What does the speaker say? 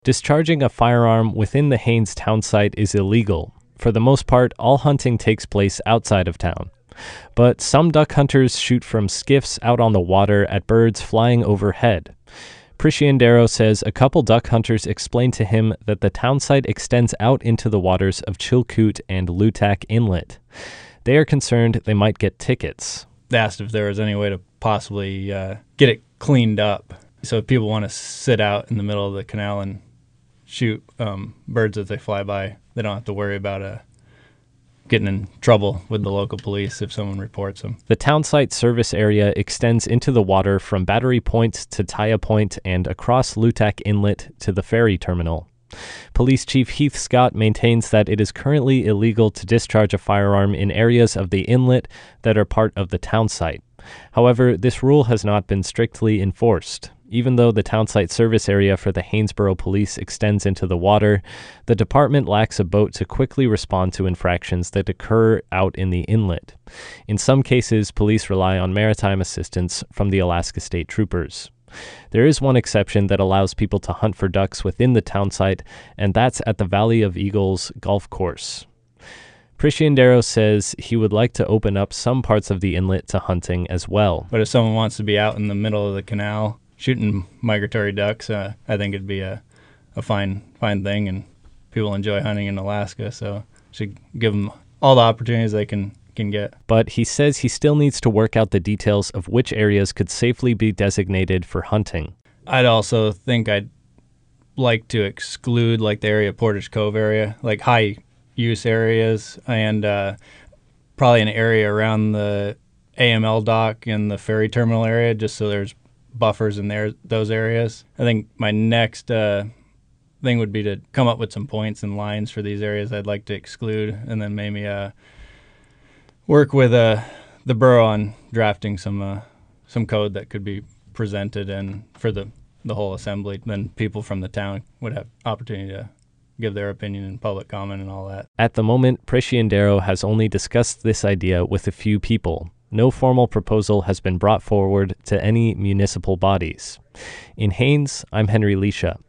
Discharging a firearm within the Haines town site is illegal. For the most part, all hunting takes place outside of town. But some duck hunters shoot from skiffs out on the water at birds flying overhead. Priciandero says a couple duck hunters explained to him that the town site extends out into the waters of Chilkoot and Lutak Inlet. They are concerned they might get tickets. They asked if there was any way to possibly get it cleaned up. So if people want to sit out in the middle of the canal and shoot birds as they fly by, they don't have to worry about getting in trouble with the local police if someone reports them. The townsite service area extends into the water from Battery Point to Taya Point and across Lutak Inlet to the ferry terminal. Police Chief Heath Scott maintains that it is currently illegal to discharge a firearm in areas of the inlet that are part of the townsite. However, this rule has not been strictly enforced. Even though the townsite service area for the Haynesboro Police extends into the water, the department lacks a boat to quickly respond to infractions that occur out in the inlet. In some cases, police rely on maritime assistance from the Alaska State Troopers. There is one exception that allows people to hunt for ducks within the townsite, and that's at the Valley of Eagles golf course. Priciandero says he would like to open up some parts of the inlet to hunting as well. But if someone wants to be out in the middle of the canal shooting migratory ducks, I think it'd be a fine thing, and people enjoy hunting in Alaska, so should give them all the opportunities they can get. But he says he still needs to work out the details of which areas could safely be designated for hunting. I'd also think I'd like to exclude like the area Portage Cove area, like high use areas, and probably an area around the AML dock and the ferry terminal area, just so there's buffers in those areas. I think my next thing would be to come up with some points and lines for these areas I'd like to exclude, and then maybe work with the borough on drafting some code that could be presented and for the whole assembly. Then people from the town would have opportunity to give their opinion in public comment and all that. At the moment, Priciandero has only discussed this idea with a few people. No formal proposal has been brought forward to any municipal bodies. In Haines, I'm Henry Leisha.